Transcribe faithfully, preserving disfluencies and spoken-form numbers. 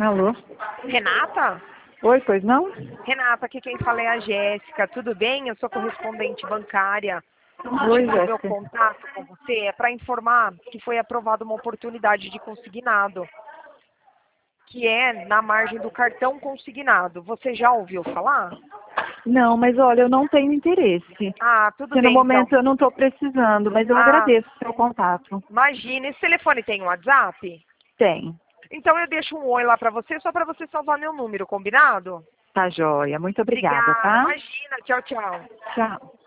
Alô? Renata? Oi, pois não? Renata, aqui quem fala é a Jéssica. Tudo bem? Eu sou correspondente bancária. O Oi, motivo do meu Jéssica. contato com você é para informar que foi aprovada uma oportunidade de consignado, que é na margem do cartão consignado. Você já ouviu falar? Não, mas olha, eu não tenho interesse. Ah, tudo Porque no bem então. momento eu não estou precisando, mas eu Ah, agradeço o seu contato. imagina, esse telefone tem um WhatsApp? Tem. Então eu deixo um oi lá para você, só para você salvar meu número, combinado? Tá joia. Muito obrigada, Obrigada, tá? imagina. Tchau, tchau. Tchau.